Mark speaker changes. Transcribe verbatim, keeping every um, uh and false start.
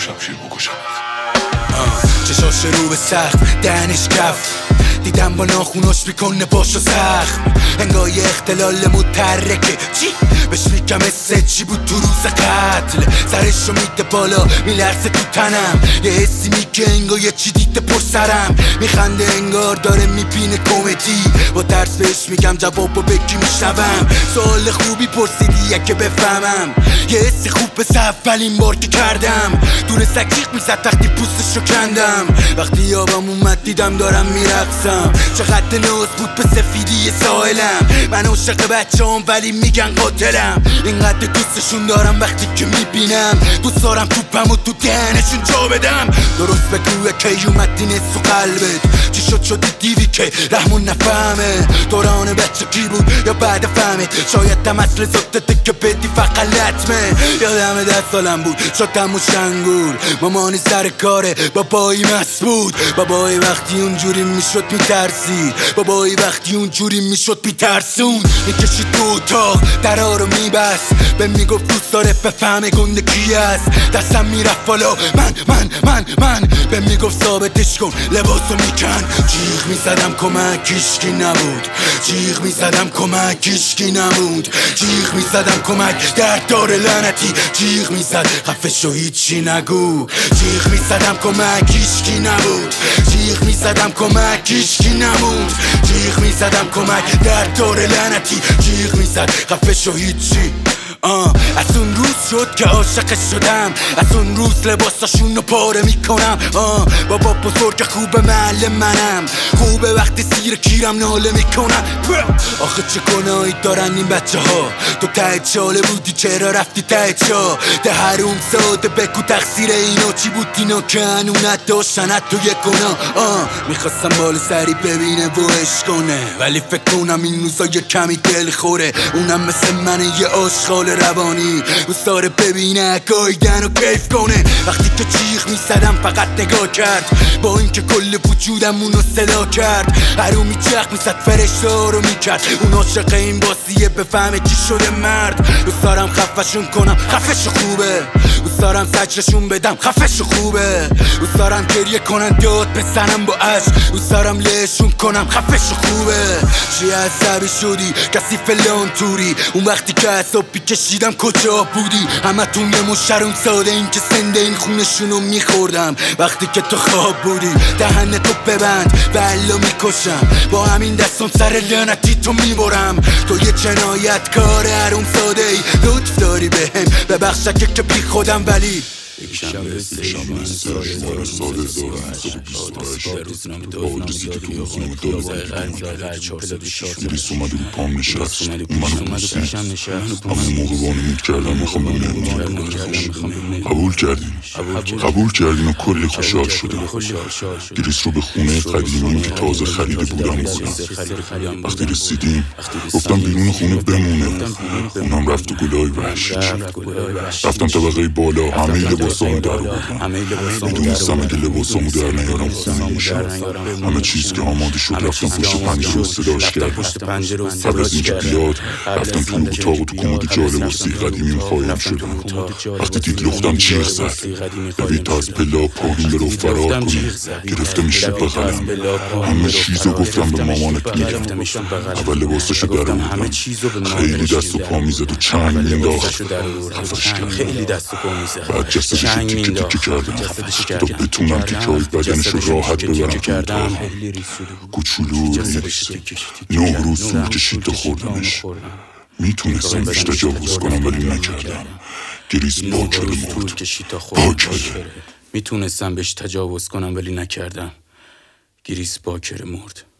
Speaker 1: شمشیر بکشم.
Speaker 2: چشاش رو به سخت دهنش کف، دیدم با ناخوناش میکنه پاشو زخم، انگای اختلال متحرکه چی؟ بهش میگم حسه چی بود تو روز قتل، سرشو میده بالا میلرزه تو تنم، یه حسی میگه انگار یه چی دیده پر سرم، میخنده انگار داره میبینه کمدی، با ترس بهش میگم جوابو بگی میشنوم، سوال خوبی پرسیدی که بفهمم، یه حسی خوب به اولین بار که کردم، دونه سکیق میزد وقتی پوستشو کندم، وقتی یابم اومد دیدم دارم میرقصم، چقدر ناز بود به سفیدی ساحلم، من عاشق بچه هم ولی میگن قاتلم، اینقدر دوستشون دارم وقتی که میبینم، دوست دارم توپم و تو دهنشون جا بدم، درست بگو کی اومد این حس و قلبت، چی شد شدی دیوی که رحمون نفهمه، دوران بچه کی بود یا بعد فهمه، شاید دم اصل زدته که بدی فقط لطمه، یادم ده سالم بود شدم و شنگول، مامانی سر کاره بابایی مست بود، بابایی وقتی اونجوری میشد میترسید، بابایی وقتی اونجوری میشد میترسون، میکشید تو اتاق درها رو میبست، به میگفت دوست داره بفهمه گنده کی است، دستم میرفت بالا من من من من به میگفت ثابتش کن لباسو میکن، جیغ میزدم کمک هیچکی نبود، جیغ میزدم کمک هیچکی نبود، جیغ میزدم کمک درد داره لعنتی، جیغ میزد خفه شو هیچی نگو، جیغ میزدم کمک هیچکی نبود، جیغ میزدم کمک هیچکی نمود، جیغ میزدم کمک درد داره لعنتی، جیغ میزد خفه شو هیچی. آه. از اون روز شد که عاشق شدم، از اون روز لباساشونو پاره میکنم، آه. بابا بزرگ خوب محل منم، خوبه وقتی زیر کیرم ناله میکنم، آخه چه گناهی دارن این بچه ها، تو ته چاله بودی چرا رفتی ته چا، ده حروم ساده بگو تقصیر اینا چی بود، اینا که هنونت داشتن تو یک گناه، آه. میخواستم بال سری ببینه و عشق کنه، ولی فکر کنم این روزا یه کمی دل خوره، اونم مثل منه یه آشغال روانی، دوست داره ببینه گایدن و کیف کنه، وقتی که جیغ میزدم فقط نگاه کرد، با اینکه کل وجودم اونو صدا کرد، حرومی جغ میزد فرشته رو میکرد، اون عاشق این بازیه بفهمه کی شده مرد، دوست دارم خفشون کنم خفش خوبه، دوست دارم زجرشون بدم خفش خوبه، دوست دارم گریه کنن داد بزنم با عشق، دوست دارم لهشون کنم خفش خوبه، چی عصبی شدی کسی فلان توری، اون وقتی که عصبی کشیدم کجا بودی، همه تون یه مشرون ساده این که سنده این خونشونو میخوردم، وقتی که تو خواب بودی دهن تو ببند و الا میکشم، با همین دستم سر لعنتی تو میبرم، تو یه جنایت کار حروم ساده ای، لطف داری بهم ببخشکه که بی خودم، ولی
Speaker 1: شنبه سیشان سال سال به روزنامه داوودی که تو روزنامه داوودی گریس اومده بود پام نشست، منو پرسید اما موقع وانمود کردم میخوام ببینم، قبول کردیم قبول کردیم و کلی خوشحال شدم، گریس رو به خونه قدیمی که تازه خریده بودم بودم، وقتی رسیدیم گفتم بیرون خونه بمونه، اونم رفت و گلای وحشی، رفتم طبقه بالا، همه لباسامو در آوردم، میدونستم اگه لباسامو در نیارم خونه میشم، همه چیز که آماده شد رفتم پشت پنجره و صداش کردم، قبل از اینکه بیاد رفتم تو اتاق و تو کمد جا لباسی قدیمیم خواهیم شدم، وقتی دید لختم جیغ زد، ببین تا از پلا پایین برو فرار کنی، گرفته میشه بغلم، همه چیزو گفتم به مامانت میگم، اول لباساشو در آوردم، خیلی دست و پا میزد و چنگ مینداخت، خفش کردم، بعد جسدشو تیکه تیکه کردم تا بتونم تیکه های بدنشو راحت ببرم تو اتاق، کوچولو و ریزه، نه روز طول کشید تا خوردمش، میتونستم بهش تجاوز کنم ولی نکردم، گریس باکره مرد، باکره
Speaker 3: میتونستم بهش تجاوز کنم ولی نکردم، گریس باکره مرد.